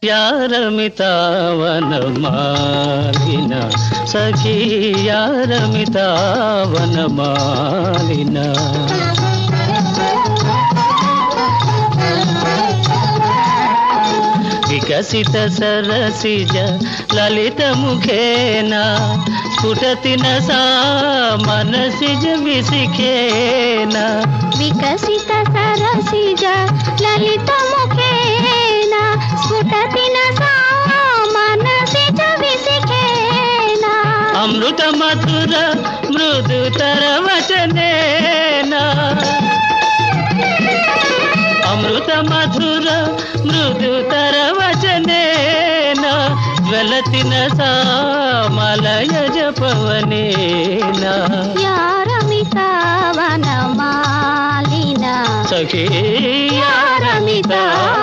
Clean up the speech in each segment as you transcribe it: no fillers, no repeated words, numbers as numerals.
यारमिता वनमालिना सखी यारमिता वनमालिना विकसित सरसिज ललित मुखेन स्फुटति नसा मनसिज विसिखेन विकसित सरसिज ललित मुखेन स्फुटति नसा मनसिज विसिखेन अमृत मधुर मृदुतर वचनेन अमृत मधुर मृदुतर वचनेन ज्वलति नसा मलयज पवनेन यारमिता वनमालिना सखी यारमिता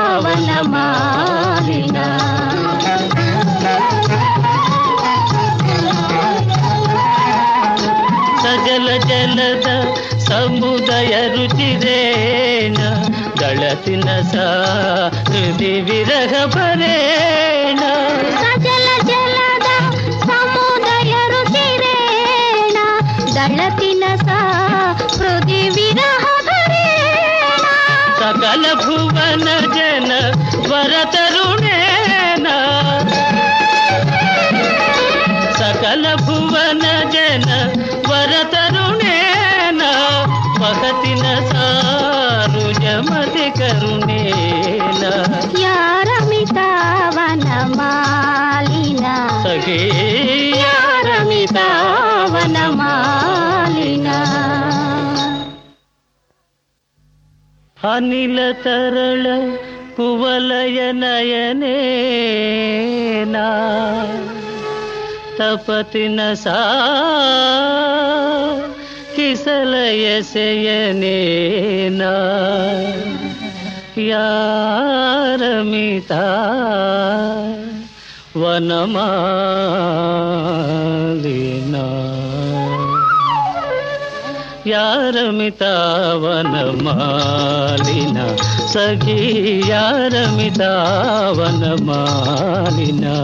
वनमालिना सजल जलद समुदय रुचिरेण दळति नसा हृदि विरह भरेण सजल जलद समुदय रुचिरेण दळति नसा हृदि विरह भरेण सकल भुवन जन वरतरुणेन सकल भुवन जन वरतरुणेन वहति नसा रुजमति करुणेन यारमिता वनमालिना सखी यारमिता वनमालिना अनिल तरल कुवलय नयनेना तपति नसा किसलय शयनेना यारमिता वनमालिना यारमिता वनमालिना सखी यारमिता वनमालिना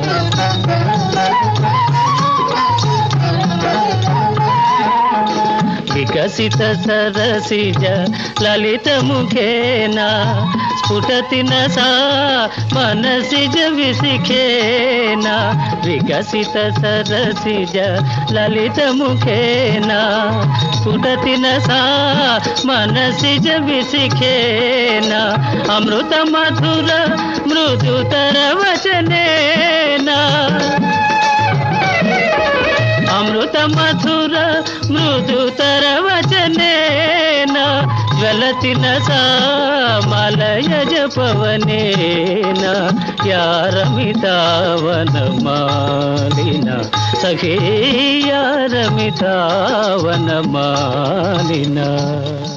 विकसित सरसिज ललित मुखेन स्फुटति नसा मनसिज विसिखेन विकसित सरसिज ललित मुखेन स्फुटति नसा मनसिज विसिखेन अमृत मधुर मृदुतर वचनेन अमृत मधुर मृदुतर वचनेन ज्वलति नसा मलयज पवनेन यारमिता वनमालिना सखी यारमिता वनमालिना।